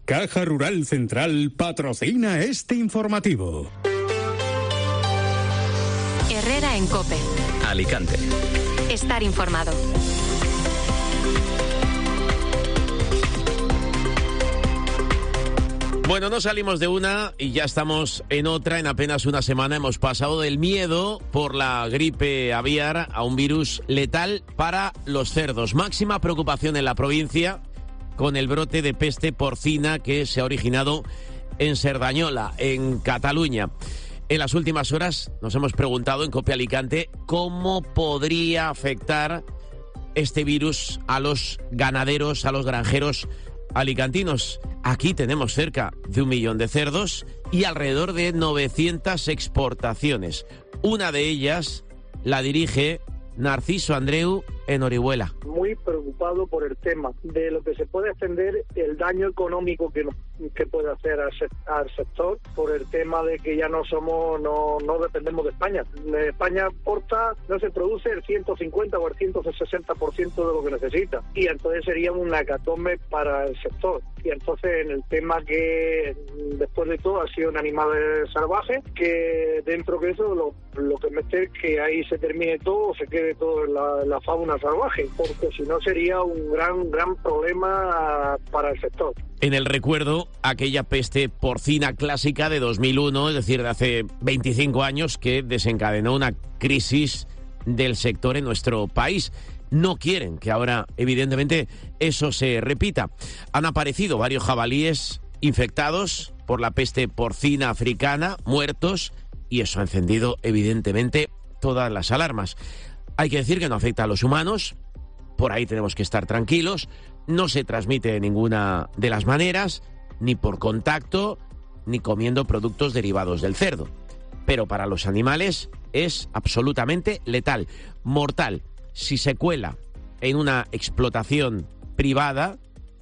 Caja Rural Central patrocina este informativo. Herrera en COPE. Alicante. Estar informado. Bueno, no salimos de una y ya estamos en otra. En apenas una semana hemos pasado del miedo por la gripe aviar a un virus letal para los cerdos. Máxima preocupación en la provincia con el brote de peste porcina que se ha originado en Cerdañola, en Cataluña. En las últimas horas nos hemos preguntado en COPE Alicante cómo podría afectar este virus a los ganaderos, a los granjeros alicantinos. Aquí tenemos cerca de 1 millón de cerdos y alrededor de 900 exportaciones. Una de ellas la dirige Narciso Andreu en Orihuela. Muy preocupado por el tema de lo que se puede extender, el daño económico que puede hacer al sector, por el tema de que ya no dependemos de España. España exporta, no se produce el 150 o el 160% de lo que necesita, y entonces sería una hecatombe para el sector. Y entonces en el tema que después de todo ha sido un animal salvaje, que dentro de eso lo que mete es que ahí se termine todo, se quede todo en la fauna salvaje, porque si no sería un gran problema para el sector. En el recuerdo, aquella peste porcina clásica de 2001, es decir, de hace 25 años, que desencadenó una crisis del sector en nuestro país. No quieren que ahora, evidentemente, eso se repita. Han aparecido varios jabalíes infectados por la peste porcina africana, muertos, y eso ha encendido, evidentemente, todas las alarmas. Hay que decir que no afecta a los humanos, por ahí tenemos que estar tranquilos, no se transmite de ninguna de las maneras, ni por contacto, ni comiendo productos derivados del cerdo. Pero para los animales es absolutamente letal, mortal. Si se cuela en una explotación privada,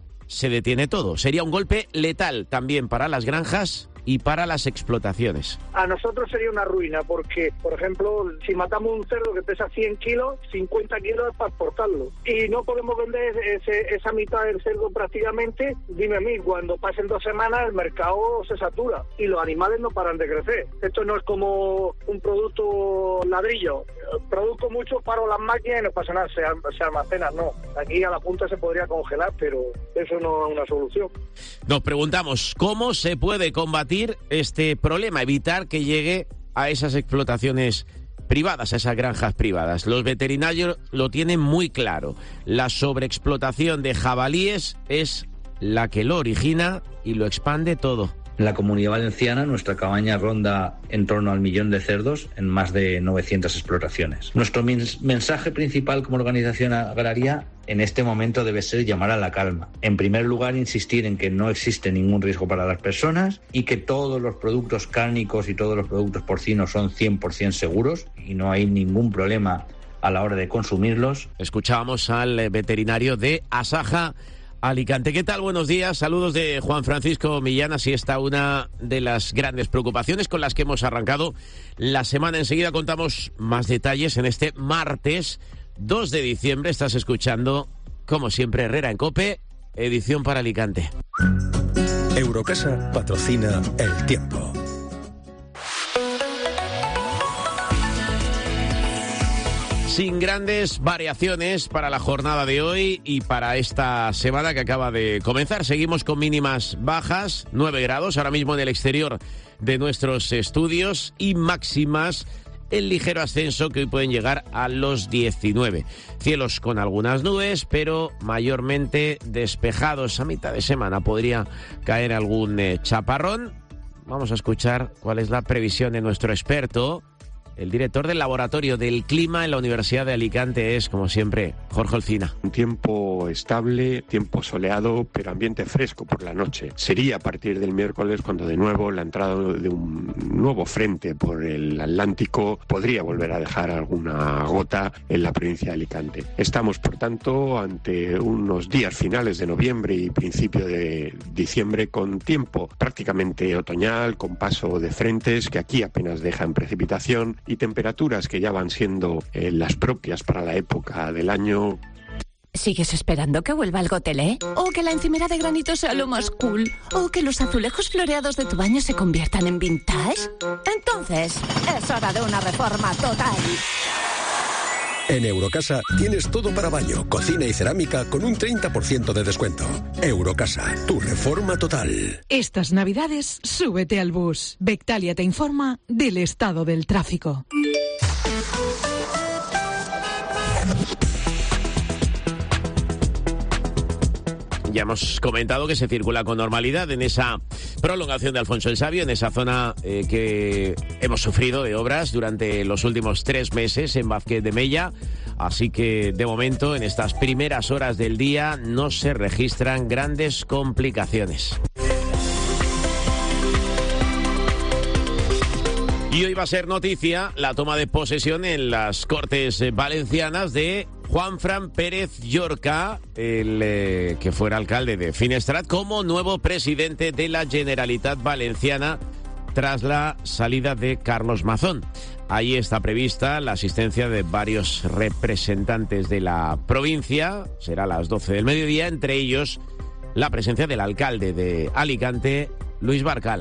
se detiene todo. Sería un golpe letal también para las granjas y para las explotaciones. A nosotros sería una ruina, porque, por ejemplo, si matamos un cerdo que pesa 100 kilos, 50 kilos es para exportarlo. Y no podemos vender esa mitad del cerdo prácticamente. Dime a mí, cuando pasen 2 semanas el mercado se satura y los animales no paran de crecer. Esto no es como un producto ladrillo. Produzco mucho, paro las máquinas y no pasa nada, se almacena. No, aquí a la punta se podría congelar, pero eso no es una solución. Nos preguntamos, ¿cómo se puede combatir este problema, evitar que llegue a esas explotaciones privadas, a esas granjas privadas? Los veterinarios lo tienen muy claro. La sobreexplotación de jabalíes es la que lo origina y lo expande todo. En la Comunidad Valenciana, nuestra cabaña ronda en torno al 1 millón de cerdos en más de 900 explotaciones. Nuestro mensaje principal como organización agraria en este momento debe ser llamar a la calma. En primer lugar, insistir en que no existe ningún riesgo para las personas y que todos los productos cárnicos y todos los productos porcinos son 100% seguros y no hay ningún problema a la hora de consumirlos. Escuchábamos al veterinario de Asaja Alicante. ¿Qué tal? Buenos días. Saludos de Juan Francisco Millán. Así está una de las grandes preocupaciones con las que hemos arrancado la semana. Enseguida contamos más detalles en este martes 2 de diciembre. Estás escuchando, como siempre, Herrera en COPE, edición para Alicante. Eurocasa patrocina El Tiempo. Sin grandes variaciones para la jornada de hoy y para esta semana que acaba de comenzar. Seguimos con mínimas bajas, 9 grados ahora mismo en el exterior de nuestros estudios, y máximas en ligero ascenso que hoy pueden llegar a los 19. Cielos con algunas nubes, pero mayormente despejados. A mitad de semana podría caer algún chaparrón. Vamos a escuchar cuál es la previsión de nuestro experto. El director del Laboratorio del Clima en la Universidad de Alicante es, como siempre, Jorge Olcina. Un tiempo estable, tiempo soleado, pero ambiente fresco por la noche. Sería a partir del miércoles cuando de nuevo la entrada de un nuevo frente por el Atlántico podría volver a dejar alguna gota en la provincia de Alicante. Estamos, por tanto, ante unos días finales de noviembre y principio de diciembre con tiempo prácticamente otoñal, con paso de frentes que aquí apenas dejan precipitación, y temperaturas que ya van siendo las propias para la época del año. ¿Sigues esperando que vuelva el Gotelé? ¿O que la encimera de granito sea lo más cool? ¿O que los azulejos floreados de tu baño se conviertan en vintage? Entonces, es hora de una reforma total. En Eurocasa tienes todo para baño, cocina y cerámica con un 30% de descuento. Eurocasa, tu reforma total. Estas Navidades, súbete al bus. Bectalia te informa del estado del tráfico. Ya hemos comentado que se circula con normalidad en esa prolongación de Alfonso el Sabio, en esa zona que hemos sufrido de obras durante los últimos 3 meses en Vázquez de Mella. Así que, de momento, en estas primeras horas del día no se registran grandes complicaciones. Y hoy va a ser noticia la toma de posesión en las Cortes Valencianas de Juanfran Pérez Llorca, el que fuera alcalde de Finestrat, como nuevo presidente de la Generalitat Valenciana tras la salida de Carlos Mazón. Ahí está prevista la asistencia de varios representantes de la provincia, será a las 12 del mediodía, entre ellos la presencia del alcalde de Alicante, Luis Barcala.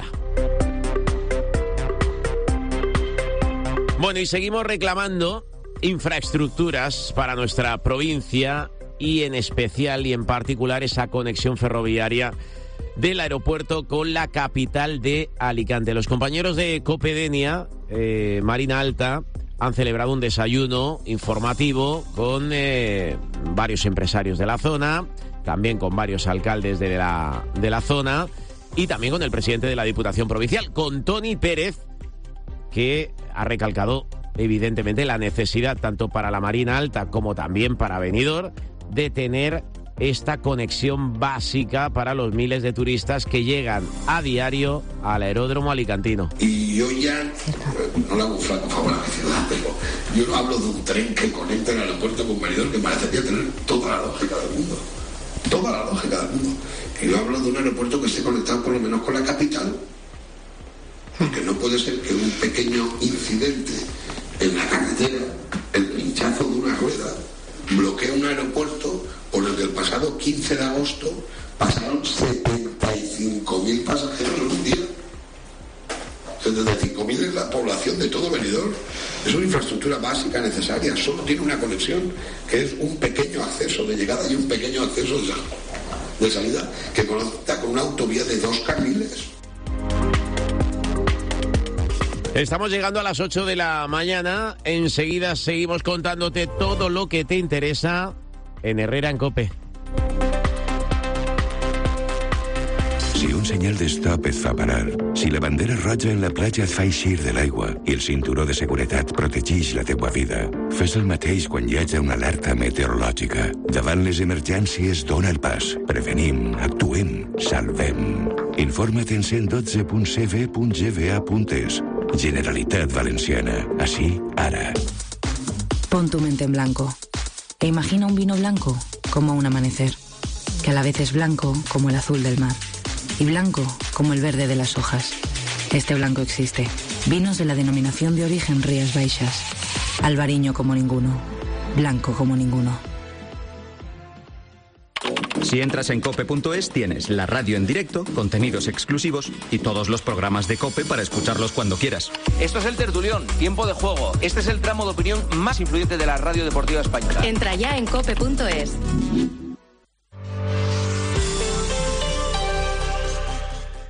Bueno, y seguimos reclamando infraestructuras para nuestra provincia y en especial y en particular esa conexión ferroviaria del aeropuerto con la capital de Alicante. Los compañeros de Copedenia, Marina Alta, han celebrado un desayuno informativo con varios empresarios de la zona, también con varios alcaldes de la zona y también con el presidente de la Diputación Provincial, con Toni Pérez, que ha recalcado evidentemente la necesidad tanto para la Marina Alta como también para Benidorm de tener esta conexión básica para los miles de turistas que llegan a diario al aeródromo alicantino. Y yo ya, no le hago un flaco favor a mi ciudad, pero yo no hablo de un tren que conecta el aeropuerto con Benidorm, que parecería tener toda la lógica del mundo. Toda la lógica del mundo. Y yo hablo de un aeropuerto que esté conectado por lo menos con la capital. Porque no puede ser que un pequeño incidente en la carretera, el pinchazo de una rueda, bloquee un aeropuerto por el que el pasado 15 de agosto pasaron 75.000 pasajeros en un día. 75.000 es la población de todo Benidorm. Es una infraestructura básica necesaria. Solo tiene una conexión que es un pequeño acceso de llegada y un pequeño acceso de salida que conecta con una autovía de 2 carriles. Estamos llegando a las 8 de la mañana. Enseguida seguimos contándote todo lo que te interesa en Herrera en COPE. Si un senyal de stop et fa parar, si la bandera roja en la platja et fa eixir de l'aigua i el cinturó de seguretat protegeix la teua vida, fes el mateix quan hi hagi una alerta meteorològica. Davant les emergències, dona el pas. Prevenim, actuem, salvem. Informa't en 112.cv.gva.es. Generalitat Valenciana. Así, ara. Pon tu mente en blanco. E imagina un vino blanco como un amanecer, que a la vez es blanco como el azul del mar y blanco como el verde de las hojas. Este blanco existe. Vinos de la denominación de origen Rías Baixas. Albariño como ninguno. Blanco como ninguno. Si entras en cope.es tienes la radio en directo, contenidos exclusivos y todos los programas de COPE para escucharlos cuando quieras. Esto es El Tertulión, Tiempo de Juego. Este es el tramo de opinión más influyente de la radio deportiva española. Entra ya en cope.es.